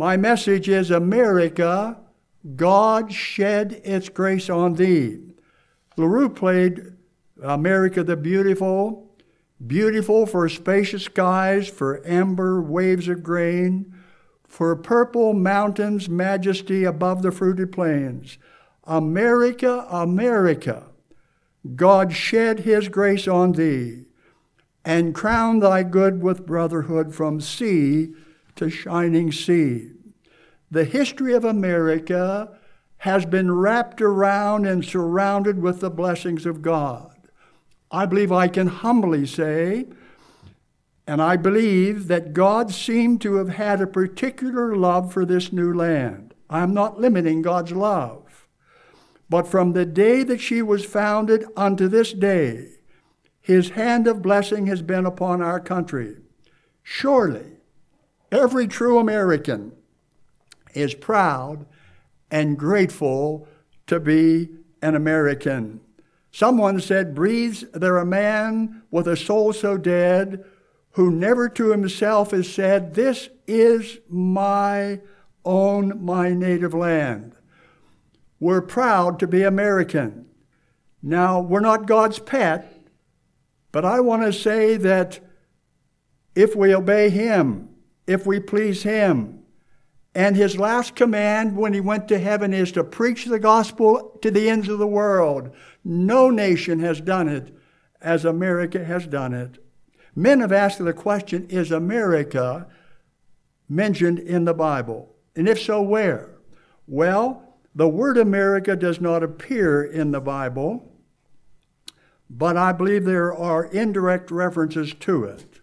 My message is, America, God shed its grace on thee. LaRue played America the Beautiful, beautiful for spacious skies, for amber waves of grain, for purple mountains, majesty above the fruited plains. America, America, God shed his grace on thee, and crown thy good with brotherhood from sea to shining sea. The history of America has been wrapped around and surrounded with the blessings of God. I believe I can humbly say, and I believe that God seemed to have had a particular love for this new land. I'm not limiting God's love. But from the day that she was founded unto this day, his hand of blessing has been upon our country. Surely, every true American is proud and grateful to be an American. Someone said, breathes there a man with a soul so dead, who never to himself has said, this is my own, my native land. We're proud to be American. Now, we're not God's pet, but I want to say that if we obey him, if we please him, and his last command when he went to heaven is to preach the gospel to the ends of the world. No nation has done it as America has done it. Men have asked the question, is America mentioned in the Bible? And if so, where? Well, the word America does not appear in the Bible, but I believe there are indirect references to it.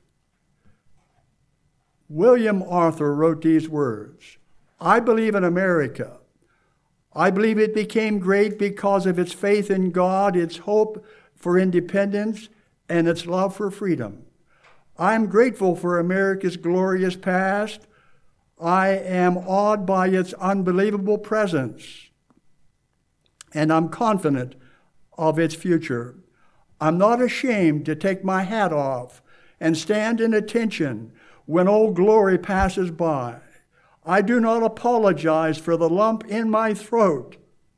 William Arthur wrote these words, I believe in America. I believe it became great because of its faith in God, its hope for independence, and its love for freedom. I am grateful for America's glorious past. I am awed by its unbelievable presence, and I'm confident of its future. I'm not ashamed to take my hat off and stand in attention when Old Glory passes by. I do not apologize for the lump in my throat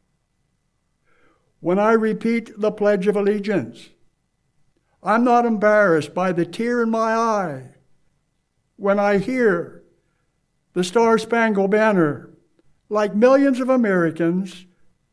when I repeat the Pledge of Allegiance. I'm not embarrassed by the tear in my eye when I hear the Star-Spangled Banner. Like millions of Americans,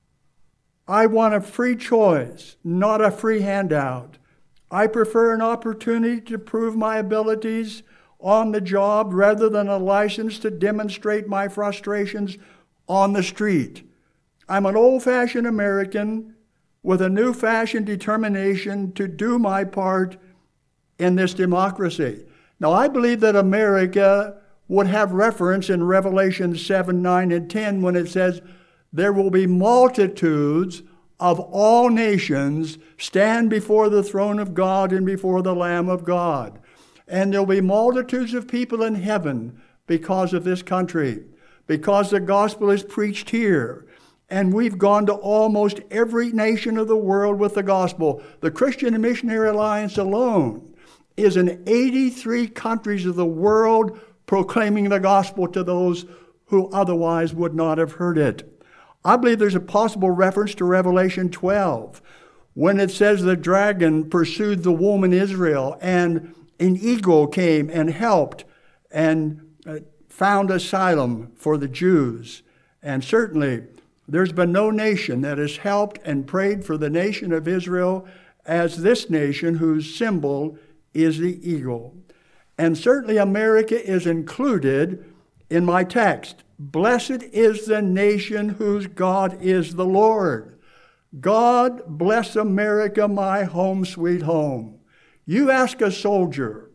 I want a free choice, not a free handout. I prefer an opportunity to prove my abilities on the job rather than a license to demonstrate my frustrations on the street. I'm an old-fashioned American with a new-fashioned determination to do my part in this democracy. Now, I believe that America would have reference in Revelation 7, 9, and 10 when it says, there will be multitudes of all nations stand before the throne of God and before the Lamb of God. And there'll be multitudes of people in heaven because of this country, because the gospel is preached here. And we've gone to almost every nation of the world with the gospel. The Christian Missionary Alliance alone is in 83 countries of the world proclaiming the gospel to those who otherwise would not have heard it. I believe there's a possible reference to Revelation 12 when it says the dragon pursued the woman Israel and an eagle came and helped and found asylum for the Jews. And certainly, there's been no nation that has helped and prayed for the nation of Israel as this nation whose symbol is the eagle. And certainly America is included in my text. Blessed is the nation whose God is the Lord. God bless America, my home, sweet home. You ask a soldier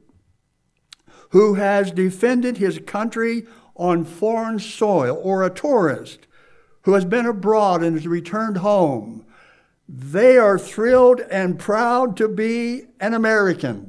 who has defended his country on foreign soil, or a tourist who has been abroad and has returned home, they are thrilled and proud to be an American.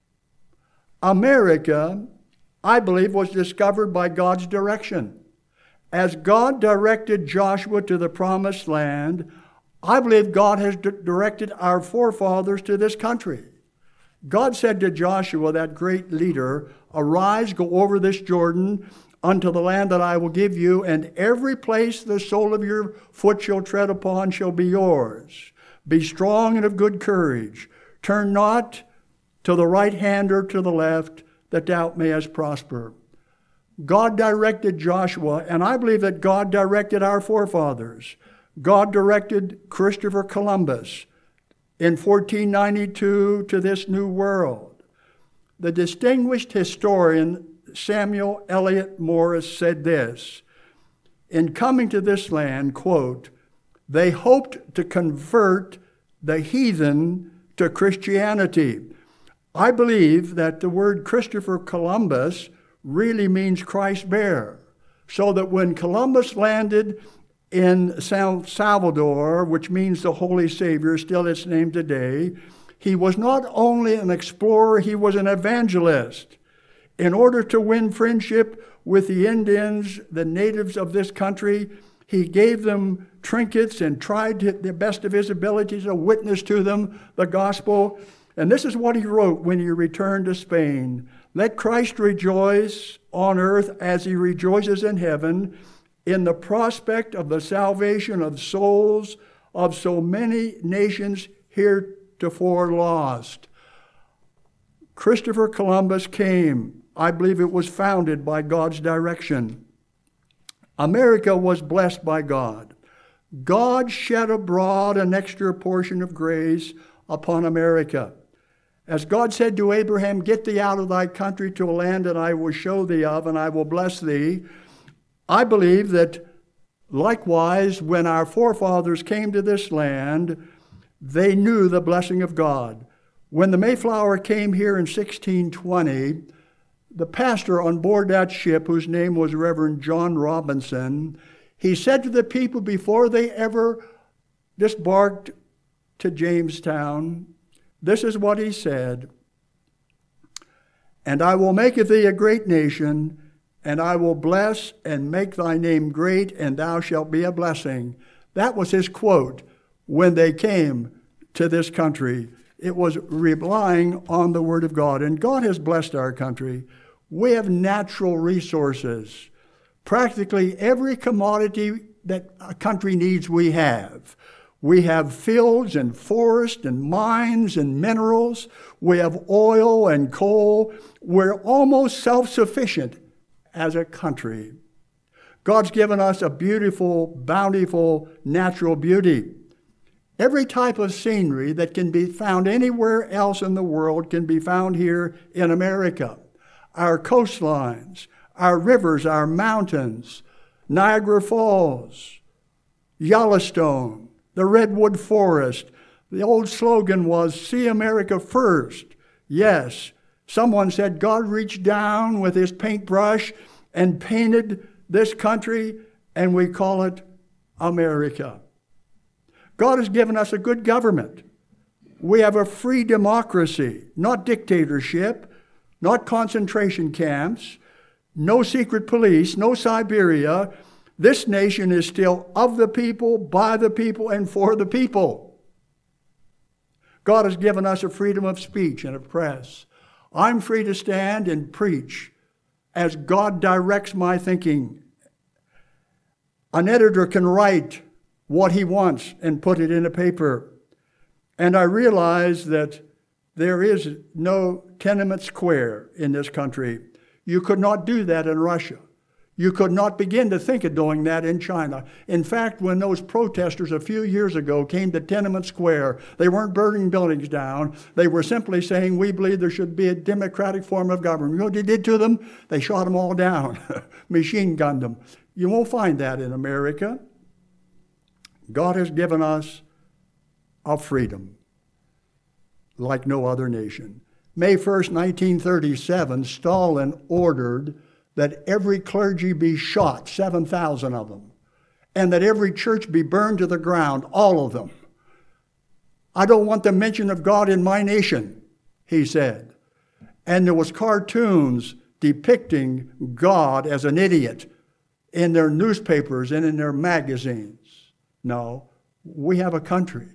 America, I believe, was discovered by God's direction. As God directed Joshua to the promised land, I believe God has directed our forefathers to this country. God said to Joshua, that great leader, arise, go over this Jordan. unto the land that I will give you, and every place the sole of your foot shall tread upon shall be yours. Be strong and of good courage. Turn not to the right hand or to the left, that thou mayest prosper. God directed Joshua, and I believe that God directed our forefathers. God directed Christopher Columbus in 1492 to this new world. The distinguished historian Samuel Eliot Morris said this: in coming to this land, quote, they hoped to convert the heathen to Christianity. I believe that the word Christopher Columbus really means Christ bearer, so that when Columbus landed in San Salvador, which means the Holy Savior, still its name today, he was not only an explorer, he was an evangelist. In order to win friendship with the Indians, the natives of this country, he gave them trinkets and tried to the best of his ability to witness to them the gospel. And this is what he wrote when he returned to Spain. Let Christ rejoice on earth as he rejoices in heaven in the prospect of the salvation of souls of so many nations heretofore lost. Christopher Columbus came. I believe it was founded by God's direction. America was blessed by God. God shed abroad an extra portion of grace upon America. As God said to Abraham, get thee out of thy country to a land that I will show thee of, and I will bless thee. I believe that likewise, when our forefathers came to this land, they knew the blessing of God. When the Mayflower came here in 1620, the pastor on board that ship, whose name was Reverend John Robinson, he said to the people before they ever disembarked to Jamestown, this is what he said: and I will make of thee a great nation, and I will bless and make thy name great, and thou shalt be a blessing. That was his quote when they came to this country. It was relying on the Word of God. And God has blessed our country. We have natural resources. Practically every commodity that a country needs, we have. We have fields and forests and mines and minerals. We have oil and coal. We're almost self-sufficient as a country. God's given us a beautiful, bountiful natural beauty. Every type of scenery that can be found anywhere else in the world can be found here in America. Our coastlines, our rivers, our mountains, Niagara Falls, Yellowstone, the Redwood Forest. The old slogan was, see America first. Yes, someone said God reached down with his paintbrush and painted this country, and we call it America. God has given us a good government. We have a free democracy, not dictatorship, not concentration camps, no secret police, no Siberia. This nation is still of the people, by the people, and for the people. God has given us a freedom of speech and of press. I'm free to stand and preach as God directs my thinking. An editor can write what he wants and put it in a paper. And I realize that there is no tenement square in this country. You could not do that in Russia. You could not begin to think of doing that in China. In fact, when those protesters a few years ago came to Tiananmen Square, they weren't burning buildings down. They were simply saying, we believe there should be a democratic form of government. You know what they did to them? They shot them all down, machine gunned them. You won't find that in America. God has given us a freedom like no other nation. May 1st, 1937, Stalin ordered that every clergy be shot, 7,000 of them, and that every church be burned to the ground, all of them. I don't want the mention of God in my nation, he said. And there was cartoons depicting God as an idiot in their newspapers and in their magazines. No, we have a country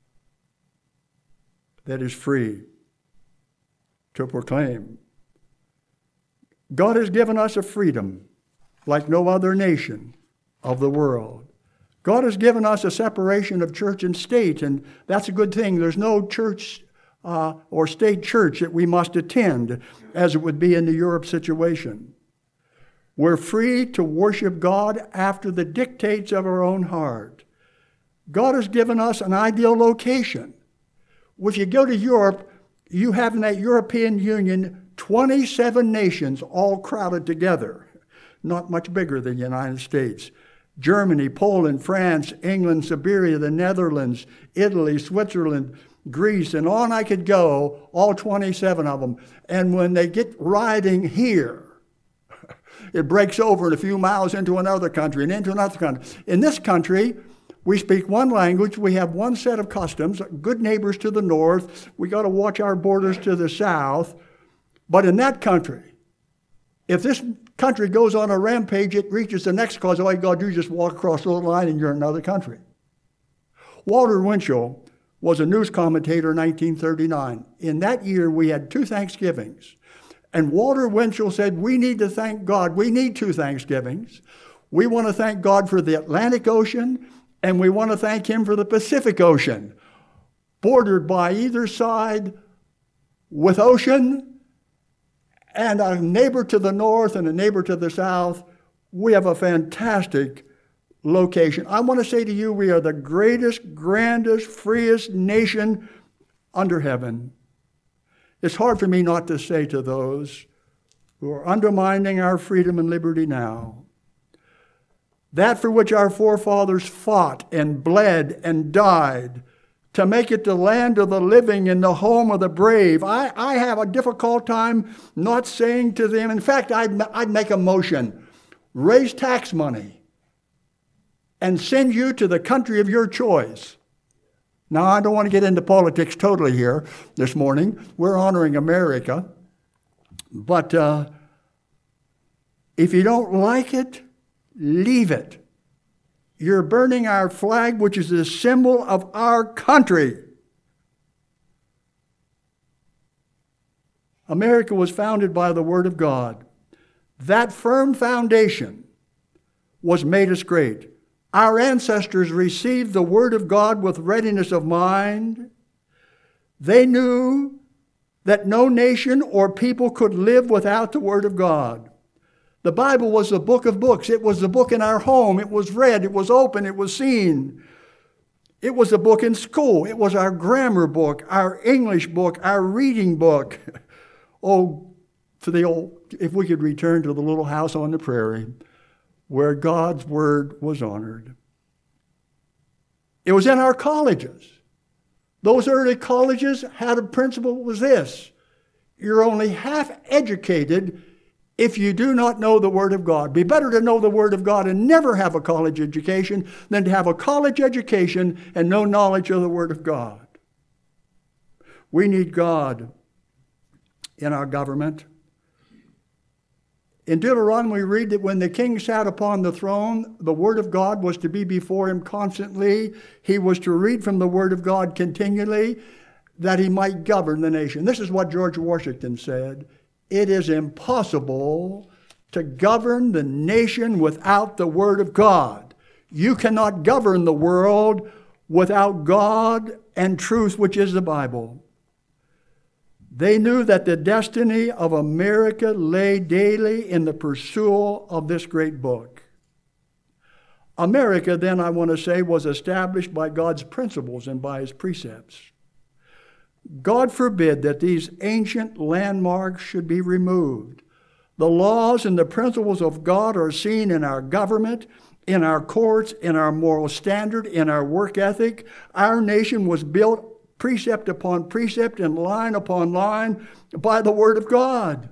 that is free to proclaim. God has given us a freedom like no other nation of the world. God has given us a separation of church and state, and that's a good thing. There's no church or state church that we must attend, as it would be in the Europe situation. We're free to worship God after the dictates of our own heart. God has given us an ideal location. If you go to Europe, you have in that European Union 27 nations all crowded together. Not much bigger than the United States. Germany, Poland, France, England, Siberia, the Netherlands, Italy, Switzerland, Greece, and on I could go, all 27 of them. And when they get riding here, it breaks over in a few miles into another country and into another country. In this country, we speak one language, we have one set of customs, good neighbors to the north, we got to watch our borders to the south. But in that country, if this country goes on a rampage, it reaches the next cause, all you got to do is just walk across the line and you're in another country. Walter Winchell was a news commentator in 1939. In that year, we had 2 Thanksgivings. And Walter Winchell said, we need to thank God. We need 2 Thanksgivings. We want to thank God for the Atlantic Ocean, and we want to thank him for the Pacific Ocean, bordered by either side with ocean, and a neighbor to the north and a neighbor to the south. We have a fantastic location. I want to say to you, we are the greatest, grandest, freest nation under heaven. It's hard for me not to say to those who are undermining our freedom and liberty now, that for which our forefathers fought and bled and died, to make it the land of the living and the home of the brave. I have a difficult time not saying to them, in fact, I'd make a motion, raise tax money and send you to the country of your choice. Now, I don't want to get into politics totally here this morning. We're honoring America. But if you don't like it, leave it. You're burning our flag, which is the symbol of our country. America was founded by the Word of God. That firm foundation was made us great. Our ancestors received the Word of God with readiness of mind. They knew that no nation or people could live without the Word of God. The Bible was the book of books. It was the book in our home. It was read. It was open. It was seen. It was a book in school. It was our grammar book, our English book, our reading book. Oh, if we could return to the little house on the prairie where God's word was honored. It was in our colleges. Those early colleges had a principle was this: you're only half educated if you do not know the Word of God. It'd be better to know the Word of God and never have a college education than to have a college education and no knowledge of the Word of God. We need God in our government. In Deuteronomy, we read that when the king sat upon the throne, the Word of God was to be before him constantly. He was to read from the Word of God continually, that he might govern the nation. This is what George Washington said: it is impossible to govern the nation without the Word of God. You cannot govern the world without God and truth, which is the Bible. They knew that the destiny of America lay daily in the pursuit of this great book. America, then, I want to say, was established by God's principles and by his precepts. God forbid that these ancient landmarks should be removed. The laws and the principles of God are seen in our government, in our courts, in our moral standard, in our work ethic. Our nation was built precept upon precept and line upon line by the Word of God.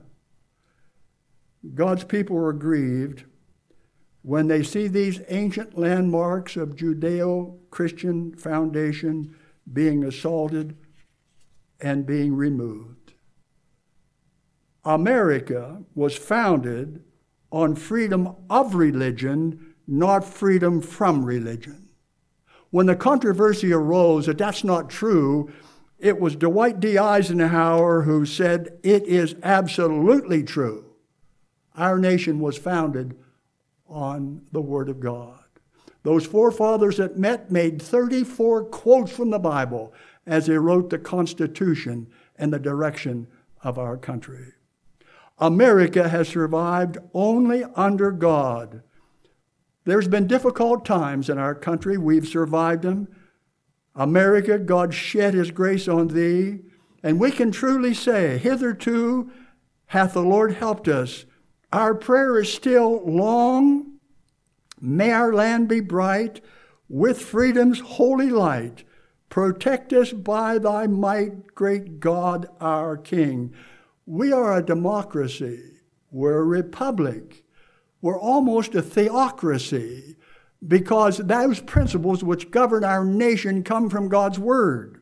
God's people were grieved when they see these ancient landmarks of Judeo-Christian foundation being assaulted and being removed. America was founded on freedom of religion, not freedom from religion. When the controversy arose that that's not true, it was Dwight D. Eisenhower who said it is absolutely true. Our nation was founded on the Word of God. Those forefathers that met made 34 quotes from the Bible as they wrote the Constitution and the direction of our country. America has survived only under God. There's been difficult times in our country. We've survived them. America, God shed His grace on thee. And we can truly say, hitherto hath the Lord helped us. Our prayer is still long. May our land be bright with freedom's holy light. Protect us by thy might, great God, our King. We are a democracy. We're a republic. We're almost a theocracy because those principles which govern our nation come from God's Word.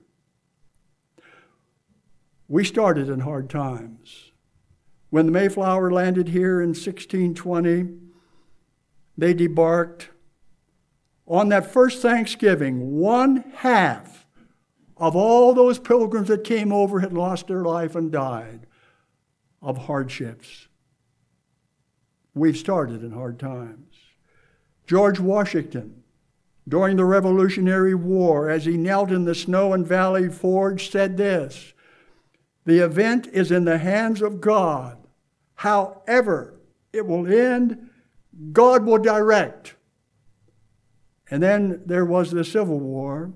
We started in hard times. When the Mayflower landed here in 1620, they debarked. On that first Thanksgiving, 1/2 of all those pilgrims that came over had lost their life and died of hardships. We've started in hard times. George Washington, during the Revolutionary War, as he knelt in the snow and Valley Forge, said this, "The event is in the hands of God. However it will end, God will direct." And then there was the Civil War.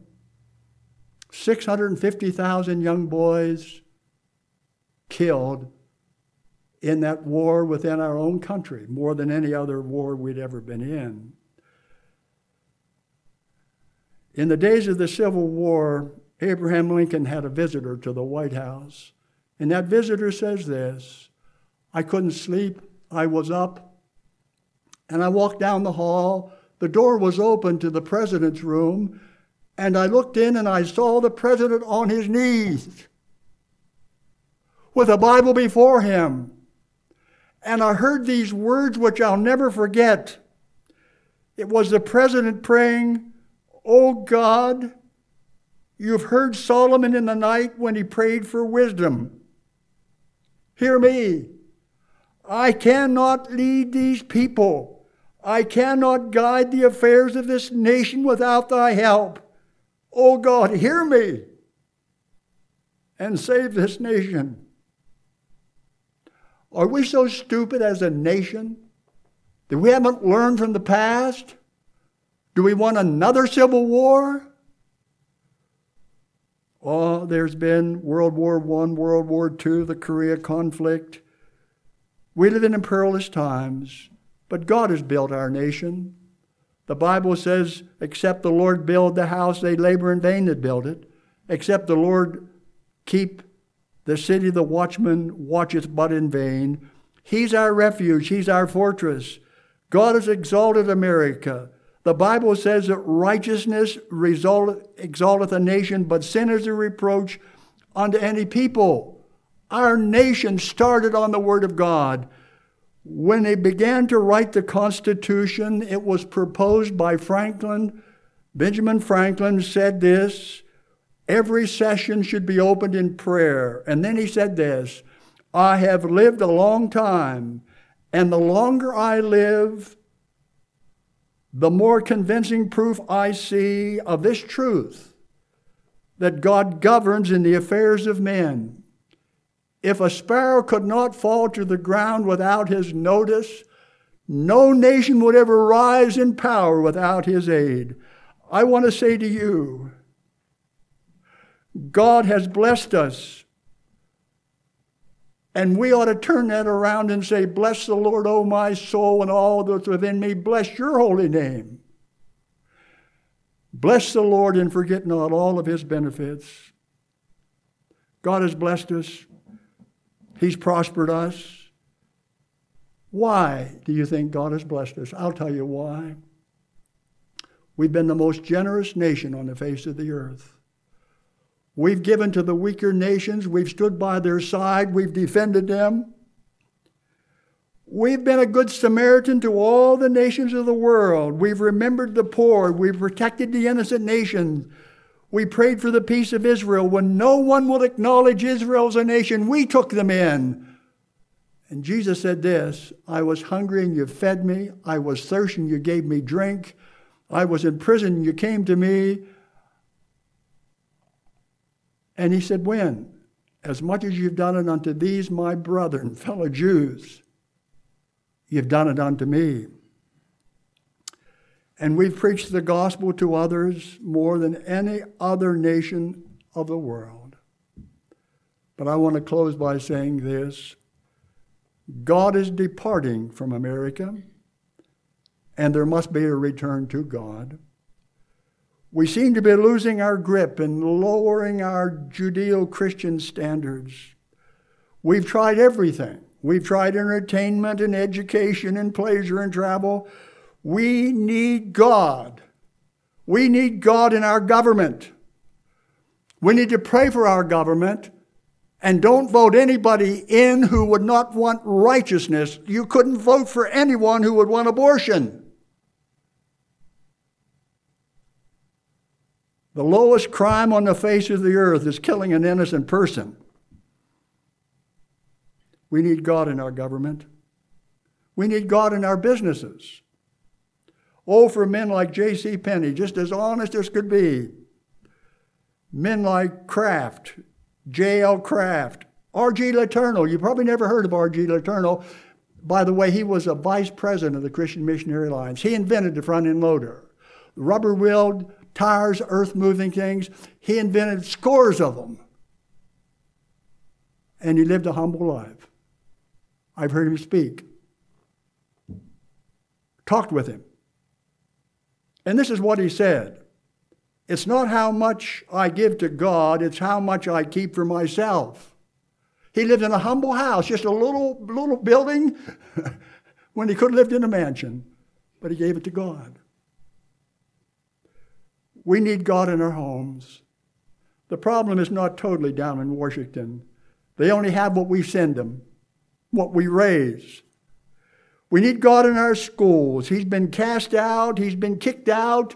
650,000 young boys killed in that war within our own country, more than any other war we'd ever been in. In the days of the Civil War, Abraham Lincoln had a visitor to the White House. And that visitor says this, "I couldn't sleep. I was up. And I walked down the hall. The door was open to the president's room. And I looked in and I saw the president on his knees with a Bible before him. And I heard these words which I'll never forget. It was the president praying, 'O God, you've heard Solomon in the night when he prayed for wisdom. Hear me. I cannot lead these people. I cannot guide the affairs of this nation without thy help. O God, hear me and save this nation.'" Are we so stupid as a nation that we haven't learned from the past? Do we want another civil war? Oh, there's been World War I, World War II, the Korea conflict. We live in perilous times, but God has built our nation. The Bible says, except the Lord build the house, they labor in vain that build it. Except the Lord keep the city, the watchman watcheth but in vain. He's our refuge. He's our fortress. God has exalted America. The Bible says that righteousness exalteth a nation, but sin is a reproach unto any people. Our nation started on the Word of God. When they began to write the Constitution, it was proposed by Franklin. Benjamin Franklin said this, every session should be opened in prayer. And then he said this, "I have lived a long time, and the longer I live, the more convincing proof I see of this truth, that God governs in the affairs of men. If a sparrow could not fall to the ground without his notice, no nation would ever rise in power without his aid." I want to say to you, God has blessed us. And we ought to turn that around and say, "Bless the Lord, O my soul, and all that's within me. Bless your holy name." Bless the Lord and forget not all of his benefits. God has blessed us. He's prospered us. Why do you think God has blessed us? I'll tell you why. We've been the most generous nation on the face of the earth. We've given to the weaker nations. We've stood by their side. We've defended them. We've been a good Samaritan to all the nations of the world. We've remembered the poor. We've protected the innocent nations. We prayed for the peace of Israel. When no one would acknowledge Israel as a nation, we took them in. And Jesus said this, I was hungry and you fed me. I was thirsty and you gave me drink. I was in prison and you came to me. And he said, when? As much as you've done it unto these my brethren, fellow Jews, you've done it unto me. And we've preached the gospel to others more than any other nation of the world. But I want to close by saying this. God is departing from America, and there must be a return to God. We seem to be losing our grip and lowering our Judeo-Christian standards. We've tried everything. We've tried entertainment and education and pleasure and travel. We need God. We need God in our government. We need to pray for our government. And don't vote anybody in who would not want righteousness. You couldn't vote for anyone who would want abortion. The lowest crime on the face of the earth is killing an innocent person. We need God in our government. We need God in our businesses. Oh, for men like J.C. Penney, just as honest as could be. Men like Kraft, J.L. Kraft, R.G. Letourneau. You probably never heard of R.G. Letourneau. By the way, he was a vice president of the Christian Missionary Alliance. He invented the front-end loader. Rubber-wheeled tires, earth-moving things. He invented scores of them. And he lived a humble life. I've heard him speak. Talked with him. And this is what he said. It's not how much I give to God, it's how much I keep for myself. He lived in a humble house, just a little building when he could have lived in a mansion, but he gave it to God. We need God in our homes. The problem is not totally down in Washington. They only have what we send them, what we raise. We need God in our schools. He's been cast out. He's been kicked out.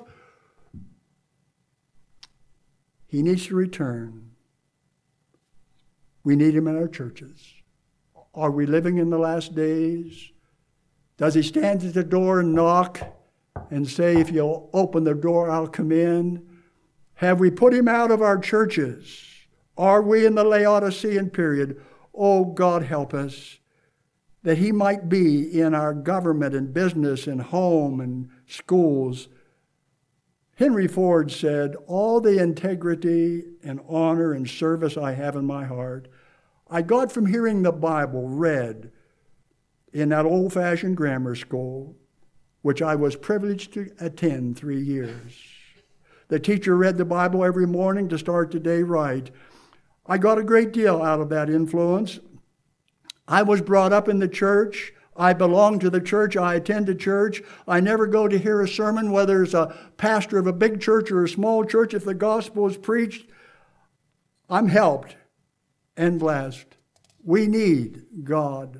He needs to return. We need him in our churches. Are we living in the last days? Does he stand at the door and knock and say, if you'll open the door, I'll come in? Have we put him out of our churches? Are we in the Laodicean period? Oh, God help us, that he might be in our government and business and home and schools. Henry Ford said, all the integrity and honor and service I have in my heart, I got from hearing the Bible read in that old-fashioned grammar school, which I was privileged to attend 3 years. The teacher read the Bible every morning to start the day right. I got a great deal out of that influence. I was brought up in the church. I belong to the church. I attend a church. I never go to hear a sermon, whether it's a pastor of a big church or a small church. If the gospel is preached, I'm helped and blessed. We need God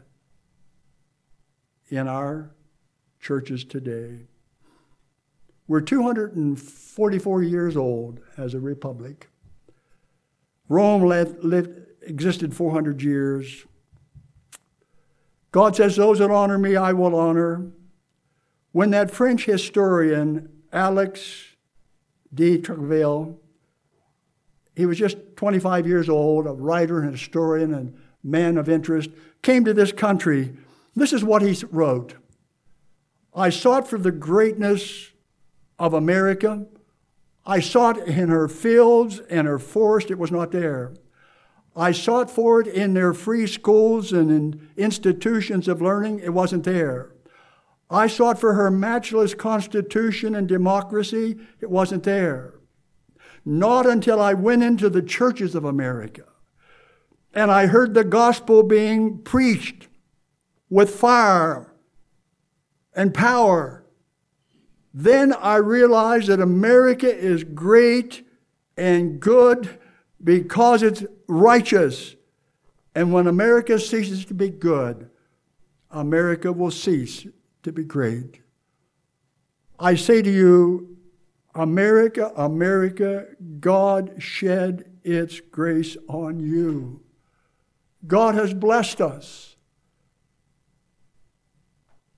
in our churches today. We're 244 years old as a republic. Rome existed 400 years. God says, those that honor me, I will honor. When that French historian, Alex de Tocqueville, he was just 25 years old, a writer and historian and man of interest, came to this country. This is what he wrote. I sought for the greatness of America. I sought in her fields and her forest. It was not there. I sought for it in their free schools and in institutions of learning. It wasn't there. I sought for her matchless constitution and democracy. It wasn't there. Not until I went into the churches of America and I heard the gospel being preached with fire and power. Then I realized that America is great and good because it's righteous. And when America ceases to be good, America will cease to be great. I say to you, America, America, God shed its grace on you. God has blessed us.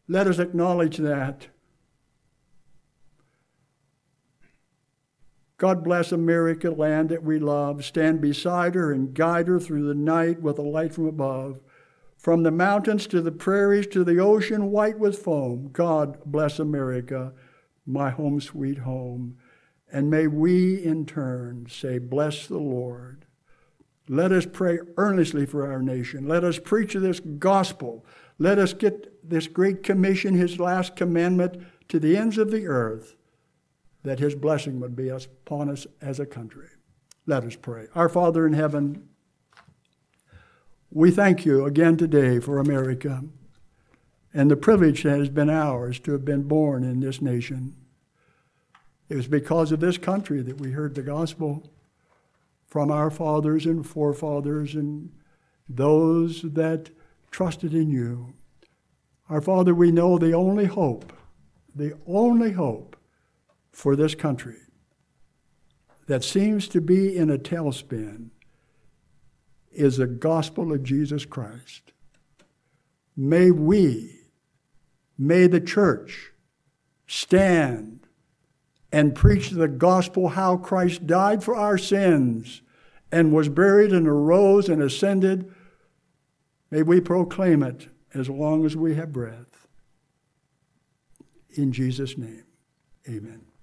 Let us acknowledge that. God bless America, land that we love. Stand beside her and guide her through the night with a light from above. From the mountains to the prairies to the ocean white with foam. God bless America, my home sweet home. And may we in turn say, bless the Lord. Let us pray earnestly for our nation. Let us preach this gospel. Let us get this great commission, his last commandment, to the ends of the earth, that his blessing would be upon us as a country. Let us pray. Our Father in heaven, we thank you again today for America and the privilege that has been ours to have been born in this nation. It was because of this country that we heard the gospel from our fathers and forefathers and those that trusted in you. Our Father, we know the only hope for this country that seems to be in a tailspin is the gospel of Jesus Christ. May the church stand and preach the gospel, how Christ died for our sins and was buried and arose and ascended. May we proclaim it as long as we have breath. In Jesus' name, amen.